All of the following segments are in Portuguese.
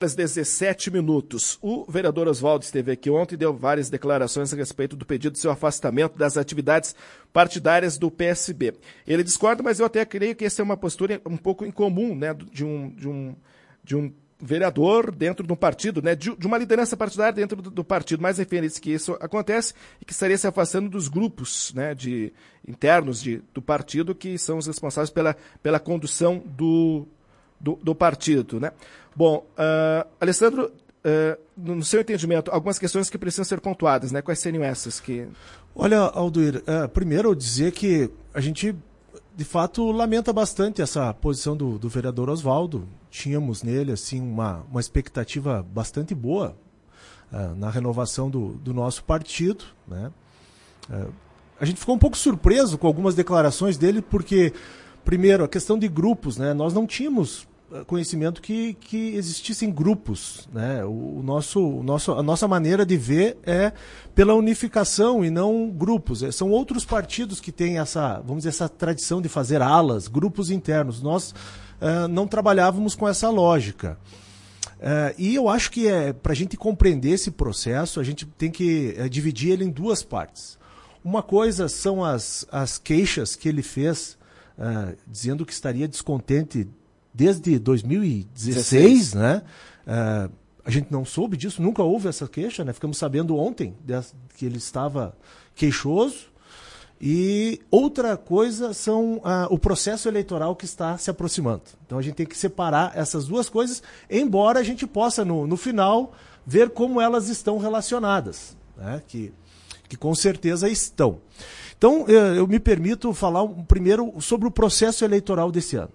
Às 17 minutos. O vereador Oswaldo esteve aqui ontem e deu várias declarações a respeito do pedido de seu afastamento das atividades partidárias do PSB. Ele discorda, mas eu até creio que essa é uma postura um pouco incomum, né, de um vereador dentro de um partido, né, de uma liderança partidária dentro do partido. Mais referência que isso acontece e que estaria se afastando dos grupos, né, internos do partido, que são os responsáveis pela condução do partido, né? Bom, Alessandro, no seu entendimento, algumas questões que precisam ser pontuadas, né? Quais seriam essas que... Olha, Alduir, primeiro eu dizer que a gente, de fato, lamenta bastante essa posição do vereador Oswaldo. Tínhamos nele, assim, uma expectativa bastante boa na renovação do nosso partido, né? A gente ficou um pouco surpreso com algumas declarações dele, porque, primeiro, a questão de grupos, né? Nós não tínhamos conhecimento que existissem grupos, né? A nossa maneira de ver é pela unificação e não grupos. São outros partidos que têm essa tradição de fazer alas, grupos internos. Nós não trabalhávamos com essa lógica. E eu acho que para a gente compreender esse processo, a gente tem que dividir ele em duas partes. Uma coisa são as queixas que ele fez, dizendo que estaria descontente desde 2016, né? A gente não soube disso, nunca houve essa queixa, né? Ficamos sabendo ontem que ele estava queixoso. E outra coisa são o processo eleitoral que está se aproximando. Então a gente tem que separar essas duas coisas, embora a gente possa, no final, ver como elas estão relacionadas, né? Que com certeza estão. Então eu me permito falar primeiro sobre o processo eleitoral desse ano.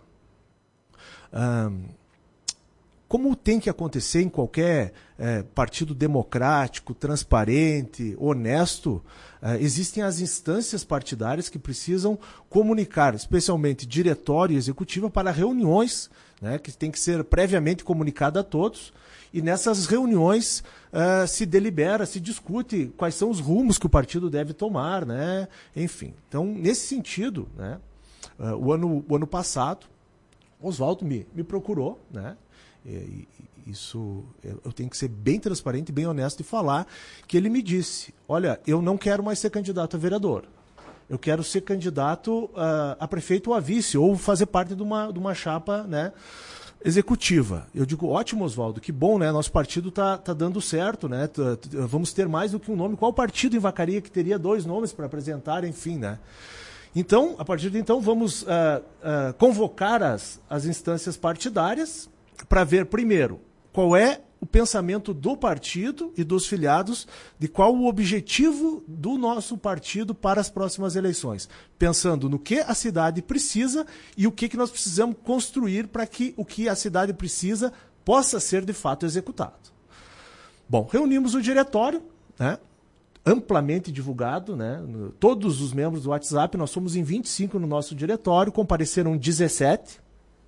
Como tem que acontecer em qualquer partido democrático, transparente, honesto, existem as instâncias partidárias que precisam comunicar, especialmente diretório e executiva, para reuniões, né, que tem que ser previamente comunicada a todos, e nessas reuniões se delibera, se discute quais são os rumos que o partido deve tomar, né, enfim. Então, nesse sentido, né, o ano passado, Oswaldo me procurou, né? Isso eu tenho que ser bem transparente e bem honesto e falar que ele me disse: olha, eu não quero mais ser candidato a vereador, eu quero ser candidato a prefeito ou a vice, ou fazer parte de uma chapa, né, executiva. Eu digo: ótimo, Oswaldo, que bom, né? Nosso partido tá dando certo, né? Vamos ter mais do que um nome. Qual partido em Vacaria que teria 2 nomes para apresentar, enfim, né? Então, a partir de então, vamos convocar as instâncias partidárias para ver, primeiro, qual é o pensamento do partido e dos filiados, de qual o objetivo do nosso partido para as próximas eleições, pensando no que a cidade precisa e o que nós precisamos construir para que o que a cidade precisa possa ser, de fato, executado. Bom, reunimos o diretório, né? Amplamente divulgado, né? Todos os membros do WhatsApp, nós somos em 25 no nosso diretório, compareceram 17.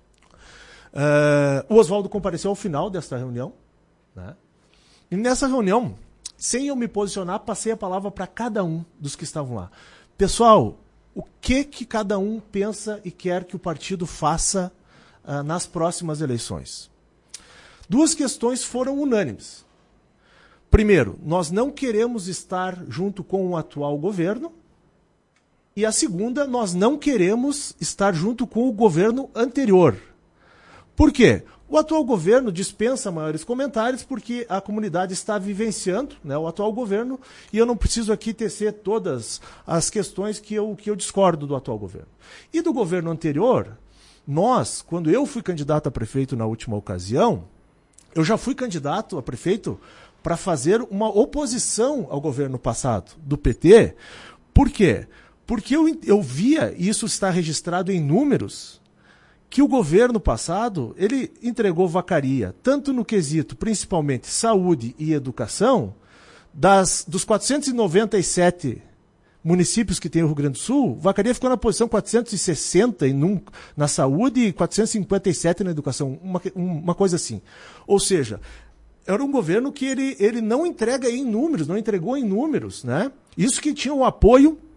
O Oswaldo compareceu ao final desta reunião, né? E nessa reunião, sem eu me posicionar, passei a palavra para cada um dos que estavam lá. Pessoal, o que cada um pensa e quer que o partido faça nas próximas eleições? 2 questões foram unânimes. Primeiro, nós não queremos estar junto com o atual governo. E a segunda, nós não queremos estar junto com o governo anterior. Por quê? O atual governo dispensa maiores comentários porque a comunidade está vivenciando, né, o atual governo, e eu não preciso aqui tecer todas as questões que eu discordo do atual governo. E do governo anterior, nós, quando eu fui candidato a prefeito na última ocasião, eu já fui candidato a prefeito para fazer uma oposição ao governo passado do PT. Por quê? Porque eu via, e isso está registrado em números, que o governo passado ele entregou Vacaria, tanto no quesito, principalmente, saúde e educação, dos 497 municípios que tem o Rio Grande do Sul, Vacaria ficou na posição 460 na saúde e 457 na educação, uma coisa assim. Ou seja, era um governo que ele não entrega em números, não entregou em números, né? Isso que tinha o apoio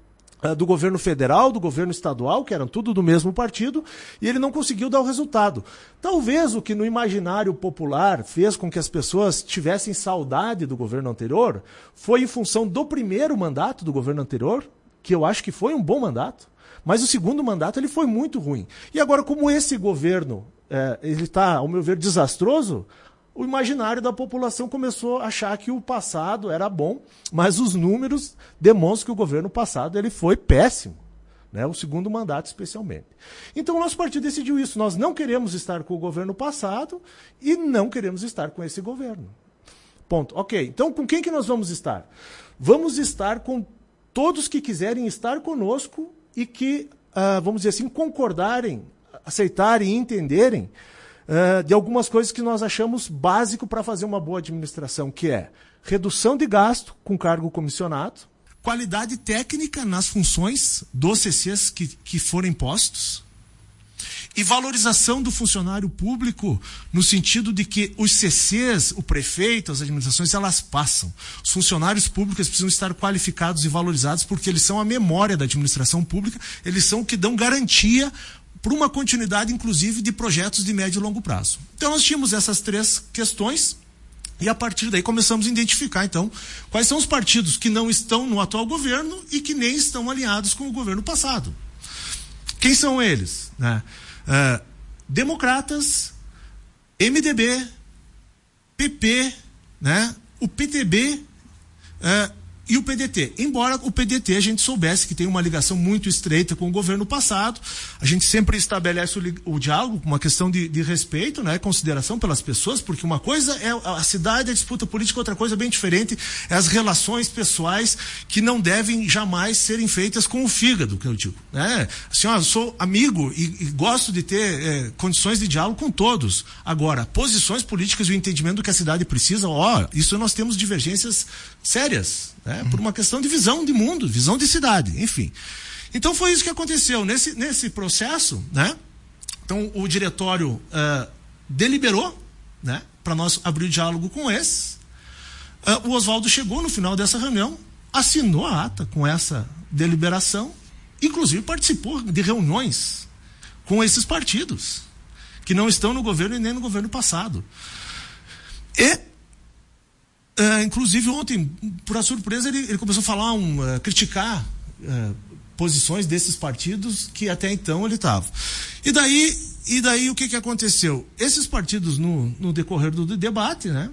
do governo federal, do governo estadual, que eram tudo do mesmo partido, e ele não conseguiu dar o resultado. Talvez o que no imaginário popular fez com que as pessoas tivessem saudade do governo anterior foi em função do primeiro mandato do governo anterior, que eu acho que foi um bom mandato, mas o segundo mandato ele foi muito ruim. E agora, como esse governo ele está, ao meu ver, desastroso, o imaginário da população começou a achar que o passado era bom, mas os números demonstram que o governo passado ele foi péssimo, né? O segundo mandato especialmente. Então o nosso partido decidiu isso, nós não queremos estar com o governo passado e não queremos estar com esse governo. Ponto. Ok, então com quem que nós vamos estar? Vamos estar com todos que quiserem estar conosco e que, vamos dizer assim, concordarem, aceitarem e entenderem de algumas coisas que nós achamos básico para fazer uma boa administração, que é redução de gasto com cargo comissionado, qualidade técnica nas funções dos CCs que forem postos e valorização do funcionário público no sentido de que os CCs, o prefeito, as administrações, elas passam. Os funcionários públicos precisam estar qualificados e valorizados porque eles são a memória da administração pública, eles são o que dão garantia para uma continuidade, inclusive, de projetos de médio e longo prazo. Então, nós tínhamos essas 3 questões e, a partir daí, começamos a identificar, então, quais são os partidos que não estão no atual governo e que nem estão alinhados com o governo passado. Quem são eles? Democratas, MDB, PP, né? O PTB e o PDT. Embora o PDT a gente soubesse que tem uma ligação muito estreita com o governo passado, a gente sempre estabelece o diálogo com uma questão de respeito, né, consideração pelas pessoas, porque uma coisa é a cidade, a disputa política, outra coisa bem diferente é as relações pessoais que não devem jamais serem feitas com o fígado, que eu digo, né? Assim, eu sou amigo e gosto de ter condições de diálogo com todos. Agora, posições políticas e o entendimento do que a cidade precisa, isso nós temos divergências sérias, né? Por uma questão de visão de mundo, visão de cidade, enfim. Então foi isso que aconteceu nesse processo, né? Então o diretório deliberou, né, para nós abrir o diálogo com esses. O Oswaldo chegou no final dessa reunião, assinou a ata com essa deliberação, inclusive participou de reuniões com esses partidos que não estão no governo e nem no governo passado. Inclusive ontem, por a surpresa, ele começou a falar, criticar posições desses partidos que até então ele estava. E daí o que aconteceu? Esses partidos no decorrer do debate, né,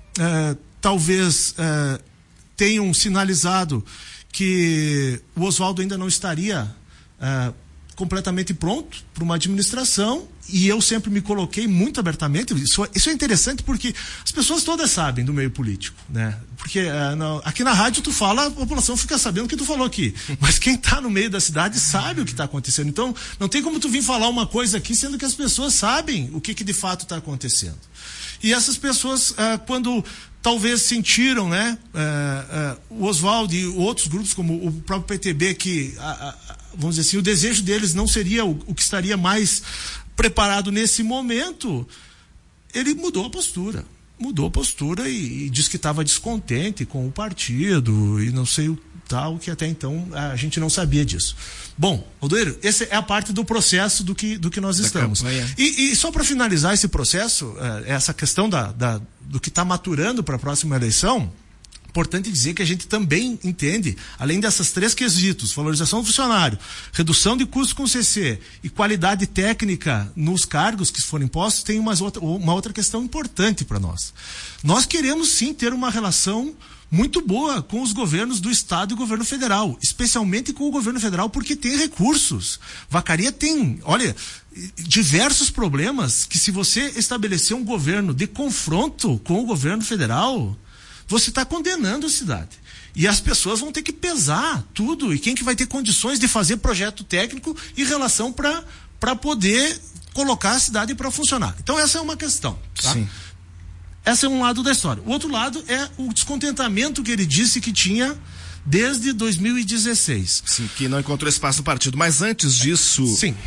talvez tenham sinalizado que o Oswaldo ainda não estaria completamente pronto para uma administração, e eu sempre me coloquei muito abertamente. Isso é interessante porque as pessoas todas sabem do meio político, né? Porque aqui na rádio tu fala, a população fica sabendo o que tu falou aqui, mas quem está no meio da cidade sabe o que está acontecendo. Então não tem como tu vir falar uma coisa aqui sendo que as pessoas sabem o que de fato está acontecendo. E essas pessoas, quando talvez sentiram, né, o Oswaldo e outros grupos, como o próprio PTB, que vamos dizer assim, o desejo deles não seria o que estaria mais preparado nesse momento, ele mudou a postura e disse que estava descontente com o partido e não sei o tal, que até então a gente não sabia disso. Bom, Aldoeiro, essa é a parte do processo do que nós estamos. E só para finalizar esse processo, essa questão do que está maturando para a próxima eleição, importante dizer que a gente também entende, além dessas 3 quesitos, valorização do funcionário, redução de custos com CC e qualidade técnica nos cargos que forem postos, tem uma outra questão importante para nós. Nós queremos sim ter uma relação muito boa com os governos do Estado e governo federal, especialmente com o governo federal, porque tem recursos. Vacaria tem, olha, diversos problemas que, se você estabelecer um governo de confronto com o governo federal, você está condenando a cidade. E as pessoas vão ter que pesar tudo. E quem que vai ter condições de fazer projeto técnico e relação para poder colocar a cidade para funcionar. Então essa é uma questão. Tá? Sim. Esse é um lado da história. O outro lado é o descontentamento que ele disse que tinha desde 2016. Sim, que não encontrou espaço no partido. Mas antes disso,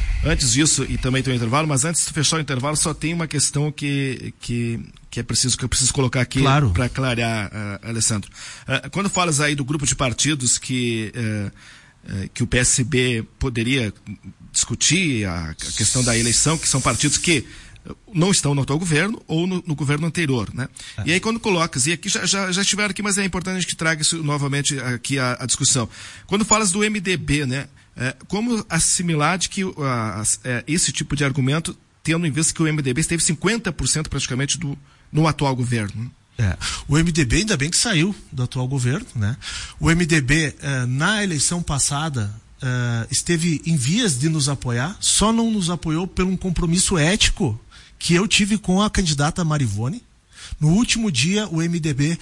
e também tem um intervalo, mas antes de fechar o intervalo, só tem uma questão que eu preciso colocar aqui, claro, para clarear, Alessandro. Quando falas aí do grupo de partidos que que o PSB poderia discutir a questão da eleição, que são partidos que não estão no atual governo ou no governo anterior, né? E aí quando colocas, e aqui já estiveram aqui, mas é importante a gente que traga isso novamente aqui a discussão. Quando falas do MDB, né? Como assimilar de que esse tipo de argumento, tendo em vista que o MDB esteve 50% praticamente no atual governo? O MDB ainda bem que saiu do atual governo, né? O MDB, na eleição passada, esteve em vias de nos apoiar, só não nos apoiou por um compromisso ético que eu tive com a candidata Marivone. No último dia, o MDB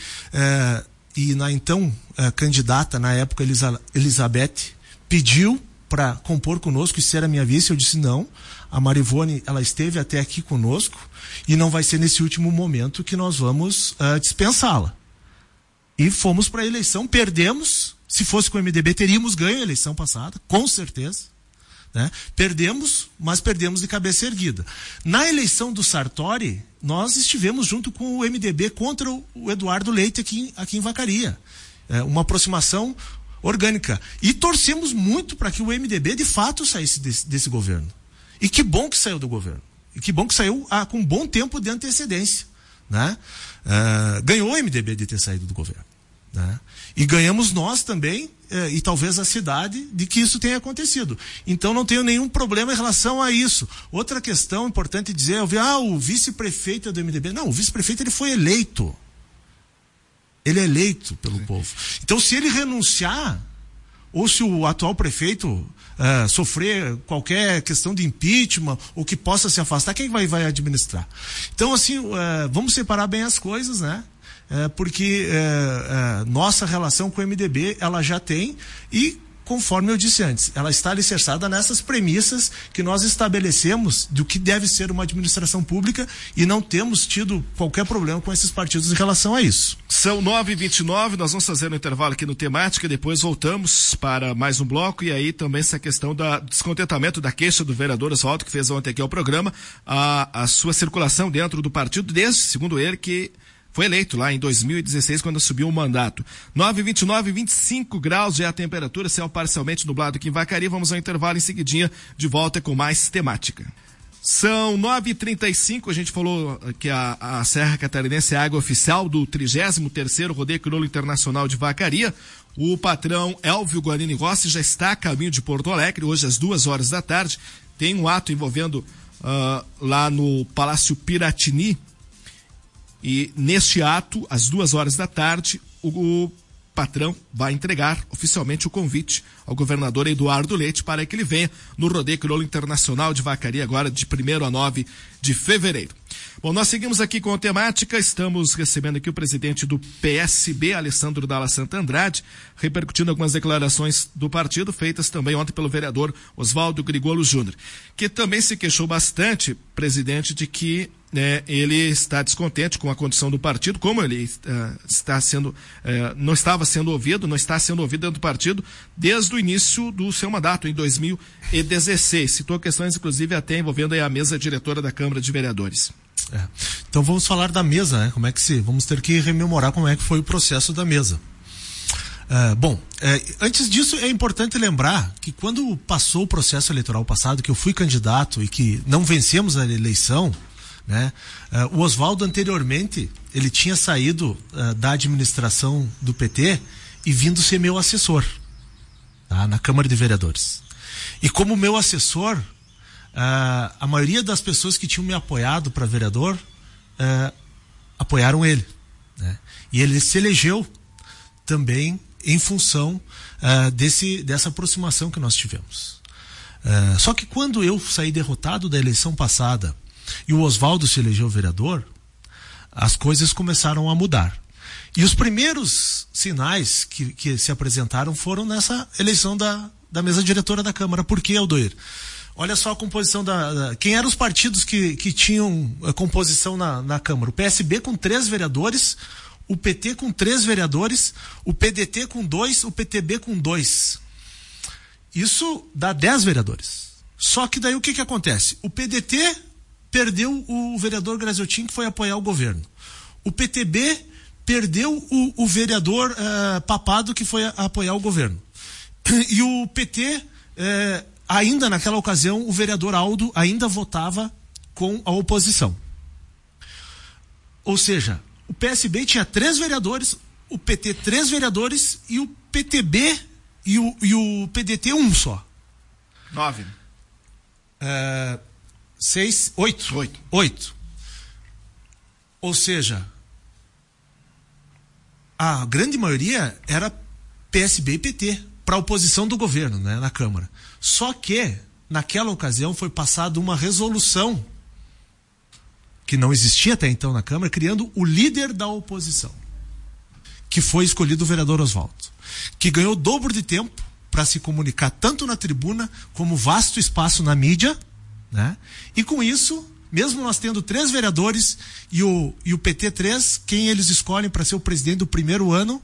e na então candidata, na época, Elizabeth, pediu para compor conosco e ser a minha vice. Eu disse não, a Marivone, ela esteve até aqui conosco e não vai ser nesse último momento que nós vamos dispensá-la. E fomos para a eleição, perdemos. Se fosse com o MDB, teríamos ganho a eleição passada, com certeza. Né? Perdemos, mas perdemos de cabeça erguida. Na eleição do Sartori, nós estivemos junto com o MDB contra o Eduardo Leite aqui em Vacaria. Uma aproximação orgânica. E torcemos muito para que o MDB de fato saísse desse governo. E que bom que saiu do governo. E que bom que saiu com um bom tempo de antecedência. Né? Ganhou o MDB de ter saído do governo. Né? E ganhamos nós também, e talvez a cidade, de que isso tenha acontecido. Então não tenho nenhum problema em relação a isso. Outra questão importante dizer, eu vi, o vice-prefeito é do MDB. Não, o vice-prefeito ele foi eleito. Ele é eleito pelo povo. Então se ele renunciar, ou se o atual prefeito sofrer qualquer questão de impeachment, ou que possa se afastar, quem vai administrar? Então assim, vamos separar bem as coisas, né? Porque nossa relação com o MDB, ela já tem, e conforme eu disse antes, ela está alicerçada nessas premissas que nós estabelecemos do que deve ser uma administração pública, e não temos tido qualquer problema com esses partidos em relação a isso. São 9h29, nós vamos fazer um intervalo aqui no Temática, depois voltamos para mais um bloco, e aí também essa questão do descontentamento da queixa do vereador Oswaldo, que fez ontem aqui ao programa, a sua circulação dentro do partido, desde, segundo ele, que foi eleito lá em 2016, quando assumiu o mandato. 9h29, 25 graus já é a temperatura, céu parcialmente nublado aqui em Vacaria. Vamos ao intervalo, em seguidinha, de volta com mais Temática. São 9h35, a gente falou que a Serra Catarinense é a água oficial do 33º Rodeio Crioulo Internacional de Vacaria. O patrão Elvio Guarini Rossi já está a caminho de Porto Alegre, hoje às 2h da tarde. Tem um ato envolvendo lá no Palácio Piratini. E neste ato, às 2h da tarde, o patrão vai entregar oficialmente o convite ao governador Eduardo Leite para que ele venha no Rodeio Crioulo Internacional de Vacaria, agora de 1º a 9 de fevereiro. Bom, nós seguimos aqui com a Temática, estamos recebendo aqui o presidente do PSB, Alessandro Dalla Santa Andrade, repercutindo algumas declarações do partido, feitas também ontem pelo vereador Oswaldo Grigolo Júnior, que também se queixou bastante, presidente, de que ele está descontente com a condição do partido, como ele não estava sendo ouvido, não está sendo ouvido dentro do partido desde o início do seu mandato, em 2016. Citou questões, inclusive, até envolvendo a mesa diretora da Câmara de Vereadores. Então vamos falar da mesa, né? Vamos ter que rememorar como é que foi o processo da mesa. Antes disso é importante lembrar que quando passou o processo eleitoral passado, que eu fui candidato e que não vencemos a eleição, né? O Oswaldo anteriormente ele tinha saído da administração do PT e vindo ser meu assessor, tá? Na Câmara de Vereadores. E como meu assessor, a maioria das pessoas que tinham me apoiado para vereador apoiaram ele, né? E ele se elegeu também em função dessa aproximação que nós tivemos. Só que quando eu saí derrotado da eleição passada e o Oswaldo se elegeu vereador, as coisas começaram a mudar. E os primeiros sinais que se apresentaram foram nessa eleição da mesa diretora da Câmara. Por quê, Aldoir? Olha só a composição quem eram os partidos que tinham a composição na Câmara? O PSB com 3 vereadores, o PT com 3 vereadores, o PDT com 2, o PTB com 2. Isso dá 10 vereadores. Só que daí o que acontece? O PDT perdeu o vereador Graziotin, que foi apoiar o governo. O PTB perdeu o vereador Papado, que foi apoiar o governo. E o PT, ainda naquela ocasião, o vereador Aldo ainda votava com a oposição. Ou seja, o PSB tinha 3 vereadores, o PT 3 vereadores e o PTB e o PDT 1 só. 9. 6, 8. Ou seja, a grande maioria era PSB e PT, para a oposição do governo, né, na Câmara. Só que, naquela ocasião, foi passada uma resolução que não existia até então na Câmara, criando o líder da oposição, que foi escolhido o vereador Oswaldo, que ganhou o dobro de tempo para se comunicar tanto na tribuna como vasto espaço na mídia, né? E com isso, mesmo nós tendo 3 vereadores e o PT 3, quem eles escolhem para ser o presidente do primeiro ano?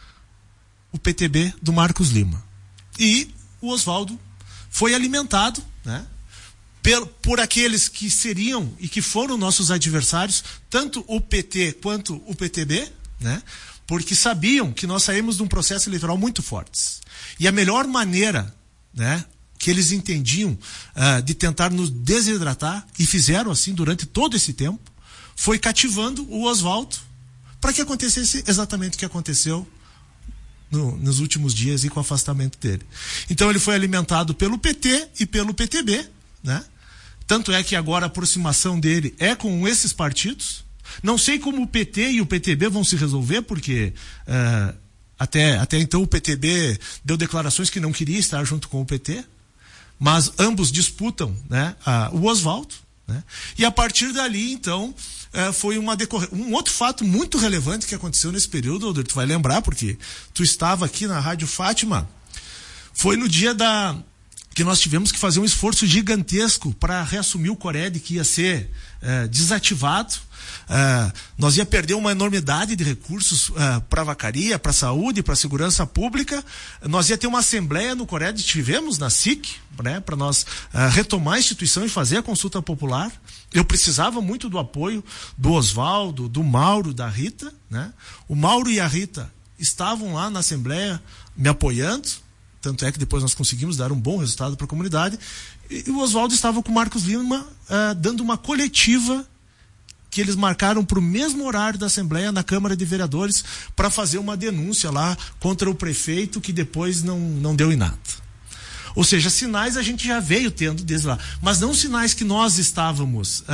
O PTB do Marcos Lima. E o Oswaldo foi alimentado, né, por aqueles que seriam e que foram nossos adversários, tanto o PT quanto o PTB, né, porque sabiam que nós saímos de um processo eleitoral muito fortes. E a melhor maneira, né, que eles entendiam de tentar nos desidratar, e fizeram assim durante todo esse tempo, foi cativando o Oswaldo para que acontecesse exatamente o que aconteceu nos últimos dias e com o afastamento dele. Então ele foi alimentado pelo PT e pelo PTB, né? Tanto é que agora a aproximação dele é com esses partidos. Não sei como o PT e o PTB vão se resolver, porque até então o PTB deu declarações que não queria estar junto com o PT, mas ambos disputam, né, o Oswaldo, né? E a partir dali, então, foi um outro fato muito relevante que aconteceu nesse período, Alder, tu vai lembrar, porque tu estava aqui na Rádio Fátima. Foi no dia que nós tivemos que fazer um esforço gigantesco para reassumir o Cored, que ia ser desativado. Nós ia perder uma enormidade de recursos para a vacaria, para a saúde, para a segurança pública. Nós ia ter uma assembleia no Cored, tivemos na SIC, né, para nós retomar a instituição e fazer a consulta popular. Eu precisava muito do apoio do Oswaldo, do Mauro, da Rita, né? O Mauro e a Rita estavam lá na assembleia me apoiando, tanto é que depois nós conseguimos dar um bom resultado para a comunidade. E o Oswaldo estava com o Marcos Lima dando uma coletiva que eles marcaram para o mesmo horário da Assembleia na Câmara de Vereadores para fazer uma denúncia lá contra o prefeito, que depois não deu em nada. Ou seja, sinais a gente já veio tendo desde lá, mas não sinais que nós estávamos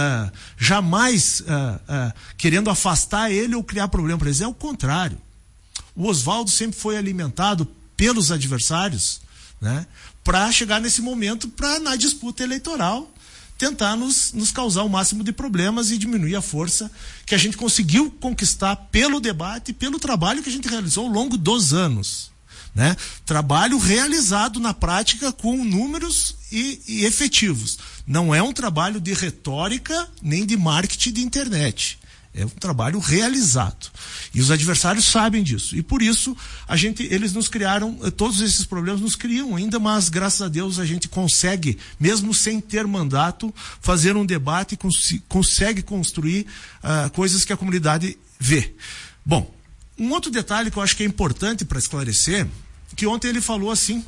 jamais querendo afastar ele ou criar problema para eles. É o contrário. O Oswaldo sempre foi alimentado pelos adversários, né, para chegar nesse momento, para na disputa eleitoral tentar nos causar o máximo de problemas e diminuir a força que a gente conseguiu conquistar pelo debate e pelo trabalho que a gente realizou ao longo dos anos, né? Trabalho realizado na prática com números e efetivos. Não é um trabalho de retórica nem de marketing de internet. É um trabalho realizado. E os adversários sabem disso. E por isso, eles nos criaram, todos esses problemas nos criam ainda, mas graças a Deus a gente consegue, mesmo sem ter mandato, fazer um debate e consegue construir coisas que a comunidade vê. Bom, um outro detalhe que eu acho que é importante para esclarecer, que ontem ele falou assim,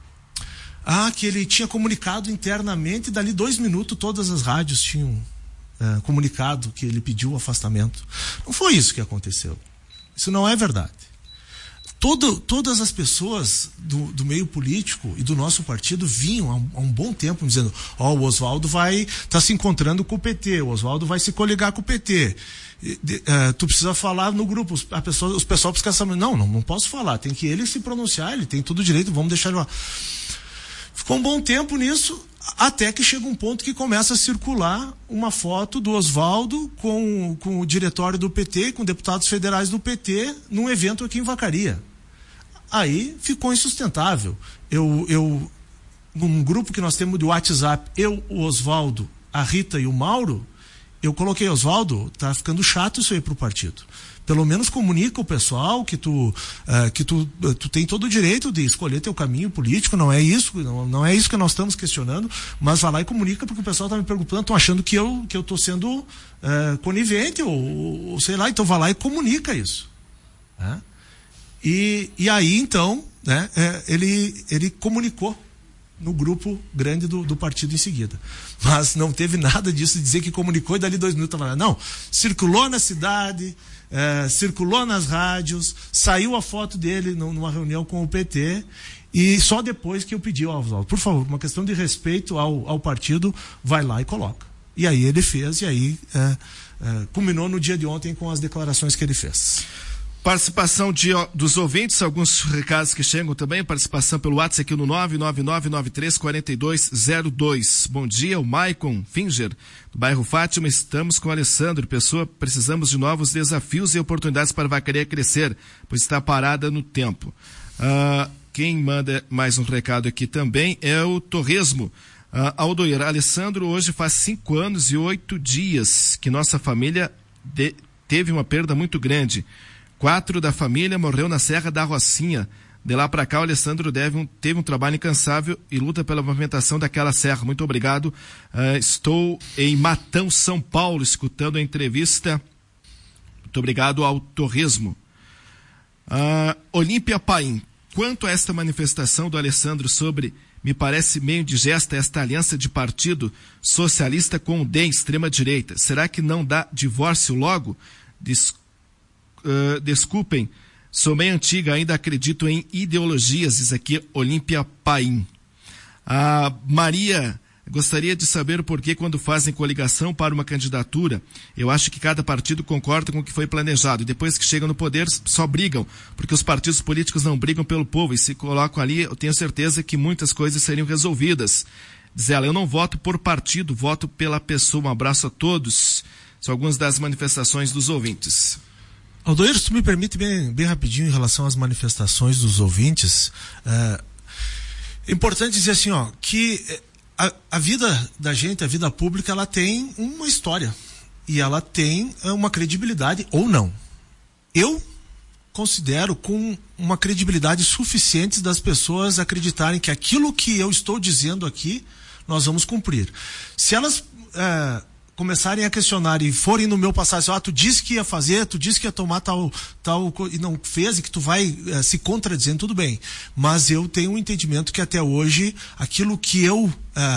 que ele tinha comunicado internamente, dali 2 minutos todas as rádios tinham comunicado que ele pediu o afastamento. Não foi isso que aconteceu. Isso não é verdade. Todas as pessoas do meio político e do nosso partido vinham há um bom tempo dizendo: o Oswaldo vai estar se encontrando com o PT, o Oswaldo vai se coligar com o PT. Tu precisa falar no grupo, os pessoal precisa saber. Não posso falar, tem que ele se pronunciar, ele tem todo o direito, vamos deixar ele lá. Ficou um bom tempo nisso, até que chega um ponto que começa a circular uma foto do Oswaldo com o diretório do PT, com deputados federais do PT, num evento aqui em Vacaria. Aí ficou insustentável. Num grupo que nós temos de WhatsApp, o Oswaldo, a Rita e o Mauro, eu coloquei: Oswaldo, tá ficando chato isso aí pro partido. Pelo menos comunica o pessoal que tu tem todo o direito de escolher teu caminho político, não é isso que nós estamos questionando, mas vai lá e comunica, porque o pessoal tá me perguntando, estão achando que eu tô sendo conivente ou sei lá, então vai lá e comunica isso. E aí então né, ele comunicou no grupo grande do partido em seguida. Mas não teve nada disso de dizer que comunicou e dali 2 minutos estava lá. Não, circulou na cidade, circulou nas rádios, saiu a foto dele numa reunião com o PT e só depois que eu pedi ao Oswaldo, por favor, uma questão de respeito ao partido, vai lá e coloca. E aí ele fez, e aí culminou no dia de ontem com as declarações que ele fez. Participação dos ouvintes, alguns recados que chegam também, participação pelo WhatsApp aqui no 999934202. Bom dia, o Maicon Finger, do bairro Fátima, estamos com o Alessandro, pessoa, precisamos de novos desafios e oportunidades para a Vacaria crescer, pois está parada no tempo. Quem manda mais um recado aqui também é o Torresmo. Aldoir, Alessandro, hoje faz 5 anos e 8 dias que nossa família teve uma perda muito grande. 4 da família morreu na Serra da Rocinha. De lá para cá, o Alessandro teve um trabalho incansável e luta pela movimentação daquela serra. Muito obrigado. Estou em Matão, São Paulo, escutando a entrevista. Muito obrigado ao Torresmo. Olímpia Paim, quanto a esta manifestação do Alessandro sobre, me parece meio indigesta esta aliança de partido socialista com o DEM, extrema-direita. Será que não dá divórcio logo? Desculpem, sou meio antiga, ainda acredito em ideologias, diz aqui Olímpia Paim. A Maria, gostaria de saber por que quando fazem coligação para uma candidatura, eu acho que cada partido concorda com o que foi planejado, e depois que chegam no poder só brigam, porque os partidos políticos não brigam pelo povo, e se colocam ali, eu tenho certeza que muitas coisas seriam resolvidas. Diz ela, eu não voto por partido, voto pela pessoa. Um abraço a todos. São algumas das manifestações dos ouvintes. Aldoir, se tu me permite bem rapidinho em relação às manifestações dos ouvintes, é importante dizer assim, que a vida da gente, a vida pública, ela tem uma história e ela tem uma credibilidade ou não. Eu considero com uma credibilidade suficiente das pessoas acreditarem que aquilo que eu estou dizendo aqui, nós vamos cumprir. Se elas começarem a questionar e forem no meu passado, tu disse que ia fazer, tu disse que ia tomar tal e não fez, e que tu vai se contradizendo, tudo bem. Mas eu tenho um entendimento que até hoje, aquilo que eu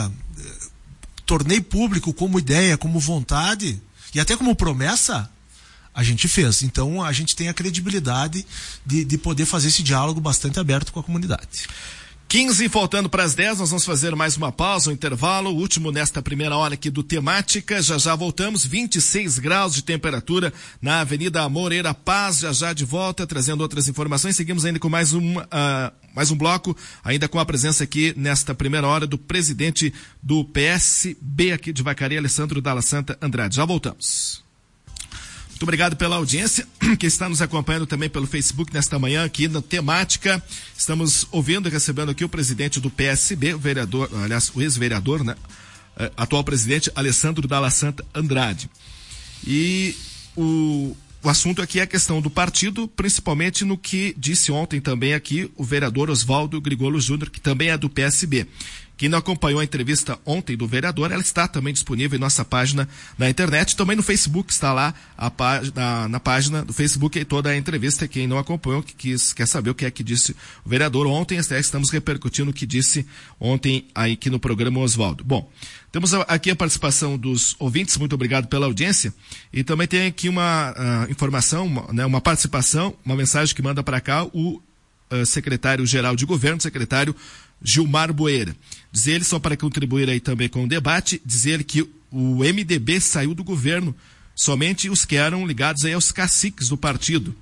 tornei público como ideia, como vontade, e até como promessa, a gente fez. Então a gente tem a credibilidade de poder fazer esse diálogo bastante aberto com a comunidade. 15 faltando para as 10, nós vamos fazer mais uma pausa, um intervalo, o último nesta primeira hora aqui do Temática. Já voltamos, 26 graus de temperatura na Avenida Moreira Paz, já de volta, trazendo outras informações. Seguimos ainda com mais um bloco, ainda com a presença aqui nesta primeira hora do presidente do PSB aqui de Vacaria, Alessandro Dalla Santa Andrade. Já voltamos. Muito obrigado pela audiência que está nos acompanhando também pelo Facebook nesta manhã aqui na Temática. Estamos ouvindo e recebendo aqui o presidente do PSB, o vereador, aliás, o ex-vereador, né? Atual presidente Alessandro Dalla Santa Andrade. E o assunto aqui é a questão do partido, principalmente no que disse ontem também aqui o vereador Oswaldo Grigolo Júnior, que também é do PSB. Quem não acompanhou a entrevista ontem do vereador, ela está também disponível em nossa página na internet, também no Facebook está lá na página do Facebook e toda a entrevista. Quem não acompanhou, quer saber o que é que disse o vereador ontem, estamos repercutindo o que disse ontem aí aqui no programa Oswaldo. Bom, temos aqui a participação dos ouvintes, muito obrigado pela audiência, e também tem aqui uma informação, uma participação, uma mensagem que manda para cá o secretário-geral de governo, secretário Gilmar Boeira. Diz ele, só para contribuir aí também com o debate, diz ele que o MDB saiu do governo, somente os que eram ligados aí aos caciques do partido.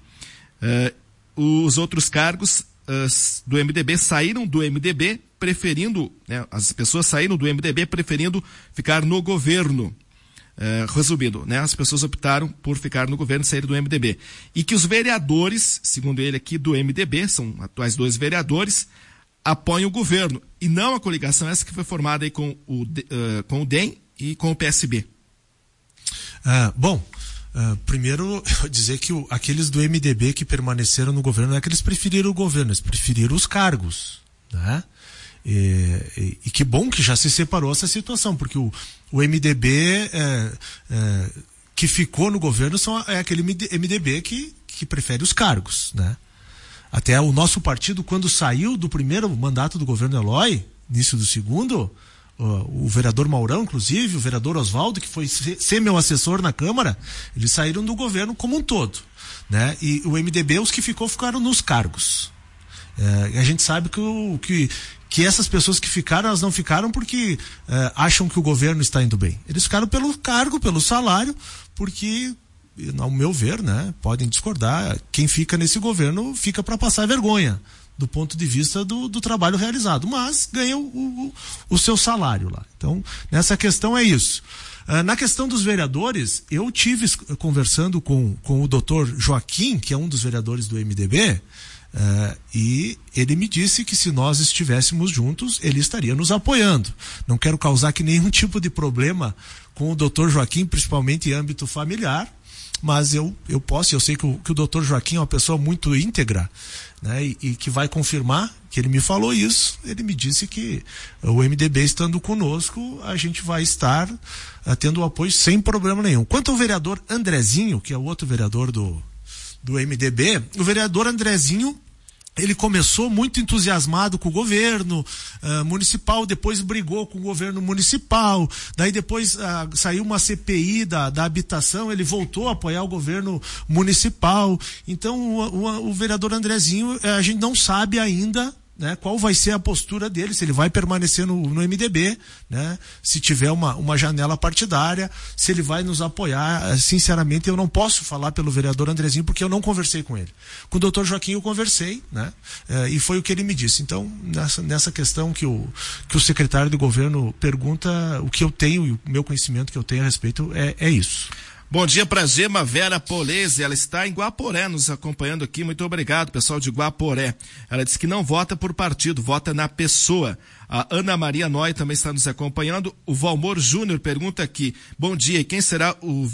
Os outros cargos do MDB saíram do MDB preferindo, as pessoas saíram do MDB preferindo ficar no governo. Resumindo, as pessoas optaram por ficar no governo e sair do MDB. E que os vereadores, segundo ele aqui do MDB, são atuais 2 vereadores, apoiam o governo, e não a coligação essa que foi formada aí com o DEM e com o PSB. Primeiro eu dizer que aqueles do MDB que permaneceram no governo não é que eles preferiram o governo, eles preferiram os cargos, né? E que bom que já se separou essa situação, porque o MDB que ficou no governo é aquele MDB que prefere os cargos, né? Até o nosso partido, quando saiu do primeiro mandato do governo Eloy, início do segundo, o vereador Maurão, inclusive, o vereador Oswaldo, que foi ser meu assessor na Câmara, eles saíram do governo como um todo, né? E o MDB, os que ficaram nos cargos. A gente sabe que essas pessoas que ficaram, elas não ficaram porque acham que o governo está indo bem. Eles ficaram pelo cargo, pelo salário, porque, ao meu ver, né, podem discordar, quem fica nesse governo fica para passar vergonha do ponto de vista do trabalho realizado, mas ganha o seu salário lá. Então, nessa questão é isso. Na questão dos vereadores, eu tive conversando com o doutor Joaquim, que é um dos vereadores do MDB, e ele me disse que se nós estivéssemos juntos, ele estaria nos apoiando. Não quero causar aqui nenhum tipo de problema com o doutor Joaquim, principalmente em âmbito familiar, mas eu sei que o doutor Joaquim é uma pessoa muito íntegra, né, e que vai confirmar que ele me falou isso. Ele me disse que o MDB estando conosco, a gente vai estar tendo o apoio sem problema nenhum. Quanto ao vereador Andrezinho, que é o outro vereador do MDB, o vereador Andrezinho, ele começou muito entusiasmado com o governo municipal, depois brigou com o governo municipal, daí depois saiu uma CPI da habitação, ele voltou a apoiar o governo municipal. Então o vereador Andrezinho, a gente não sabe ainda, né, qual vai ser a postura dele, se ele vai permanecer no MDB, né, se tiver uma janela partidária, se ele vai nos apoiar. Sinceramente, eu não posso falar pelo vereador Andrezinho, porque eu não conversei com ele. Com o doutor Joaquim eu conversei, né, e foi o que ele me disse. Então, nessa questão que o secretário de governo pergunta, o que eu tenho e o meu conhecimento que eu tenho a respeito é isso. Bom dia para Gema Vera Polese, ela está em Guaporé nos acompanhando aqui, muito obrigado, pessoal de Guaporé. Ela disse que não vota por partido, vota na pessoa. A Ana Maria Noy também está nos acompanhando. O Valmor Júnior pergunta aqui, bom dia, quem será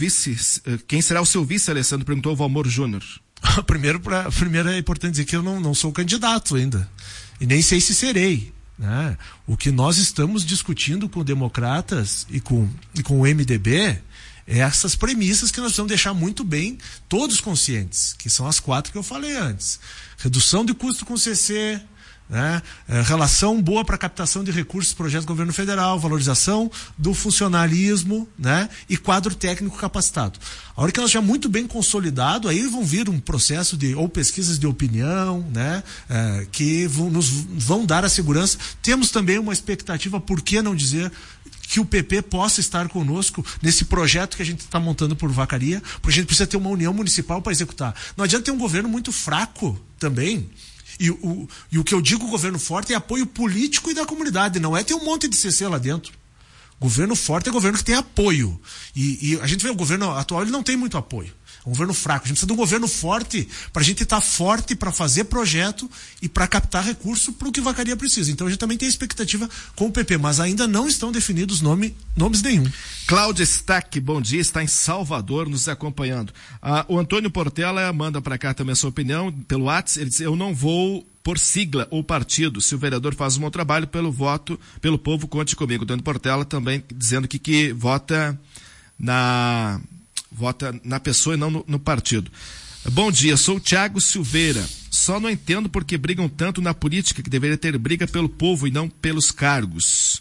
o seu vice, Alessandro? Perguntou o Valmor Júnior. Primeiro é importante dizer que eu não sou candidato ainda, e nem sei se serei, né? O que nós estamos discutindo com democratas e com o MDB essas premissas que nós precisamos deixar muito bem todos conscientes, que são as 4 que eu falei antes: redução de custo com CC, né? Relação boa para captação de recursos do projeto do governo federal, valorização do funcionalismo, né? E quadro técnico capacitado. A hora que nós já muito bem consolidado, aí vão vir um processo ou pesquisas de opinião, né? Que nos vão dar a segurança. Temos também uma expectativa, por que não dizer, que o PP possa estar conosco nesse projeto que a gente está montando por Vacaria, porque a gente precisa ter uma união municipal para executar. Não adianta ter um governo muito fraco também. E o que eu digo, governo forte, é apoio político e da comunidade, não é ter um monte de CC lá dentro. Governo forte é governo que tem apoio. E a gente vê o governo atual, ele não tem muito apoio. É um governo fraco. A gente precisa de um governo forte para a gente estar forte para fazer projeto e para captar recurso para o que Vacaria precisa. Então a gente também tem expectativa com o PP, mas ainda não estão definidos nomes nenhum. Cláudia Stack, bom dia, está em Salvador nos acompanhando. O Antônio Portela manda para cá também a sua opinião pelo WhatsApp. Ele diz, eu não vou por sigla ou partido. Se o vereador faz um bom trabalho pelo voto, pelo povo, conte comigo. O Antônio Portela também dizendo que vota na pessoa e não no partido. Bom dia, sou o Thiago Silveira. Só não entendo porque brigam tanto na política, que deveria ter briga pelo povo e não pelos cargos.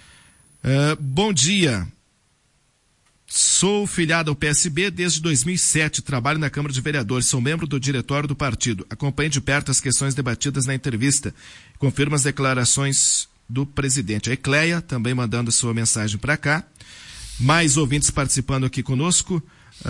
Bom dia. Sou filiado ao PSB desde 2007, trabalho na Câmara de Vereadores, sou membro do diretório do partido. Acompanho de perto as questões debatidas na entrevista. Confirmo as declarações do presidente. A Ecleia também mandando a sua mensagem para cá. Mais ouvintes participando aqui conosco.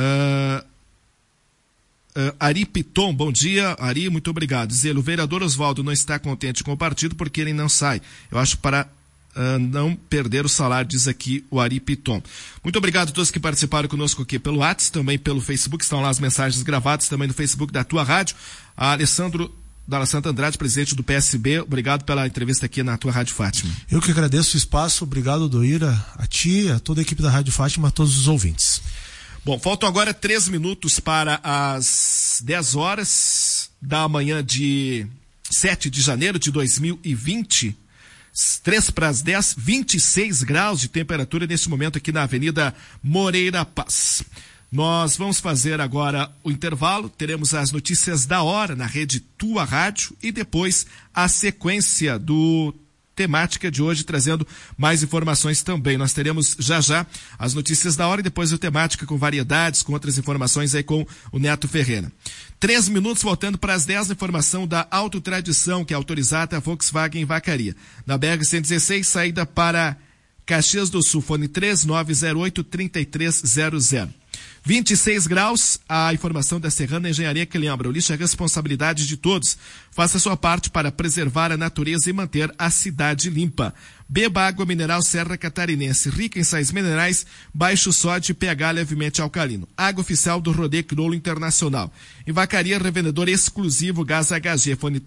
Ari Piton, bom dia. Ari, muito obrigado. Diz ele, o vereador Oswaldo não está contente com o partido porque ele não sai. Eu acho para não perder o salário, diz aqui o Ari Piton. Muito obrigado a todos que participaram conosco aqui pelo WhatsApp, também pelo Facebook, estão lá as mensagens gravadas também no Facebook da tua rádio. A Alessandro Dalla Santa Andrade, presidente do PSB, obrigado pela entrevista aqui na tua Rádio Fátima. Eu que agradeço o espaço, obrigado, Doíra, a ti, a toda a equipe da Rádio Fátima, a todos os ouvintes. Bom, faltam agora 3 minutos para as 10 horas da manhã de 7 de janeiro de 2020, 3 para as 10, 26 graus de temperatura nesse momento aqui na Avenida Moreira Paz. Nós vamos fazer agora o intervalo, teremos as notícias da hora na rede Tua Rádio e depois a sequência do temática de hoje, trazendo mais informações também. Nós teremos já as notícias da hora e depois o temática com variedades, com outras informações aí com o Neto Ferreira. 3 minutos voltando para as 10, informação da Autotradição, que é autorizada a Volkswagen em Vacaria. Na BR-116, saída para Caxias do Sul, fone 3908-3300. 26 graus, a informação da Serrana Engenharia que lembra, o lixo é responsabilidade de todos. Faça a sua parte para preservar a natureza e manter a cidade limpa. Beba água mineral Serra Catarinense, rica em sais minerais, baixo sódio e pH levemente alcalino. Água oficial do Rodeio Crioulo Internacional. Em Vacaria, revendedor exclusivo Gás HG, fone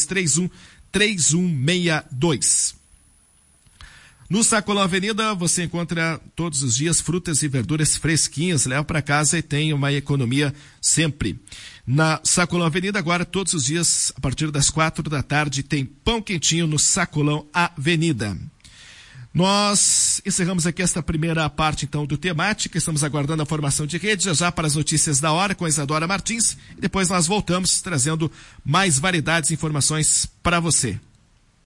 3231-3162. No Sacolão Avenida você encontra todos os dias frutas e verduras fresquinhas, leva para casa e tem uma economia sempre. Na Sacolão Avenida agora todos os dias a partir das 4 da tarde tem pão quentinho no Sacolão Avenida. Nós encerramos aqui esta primeira parte então do Temática, estamos aguardando a formação de rede já para as notícias da hora com a Isadora Martins e depois nós voltamos trazendo mais variedades e informações para você.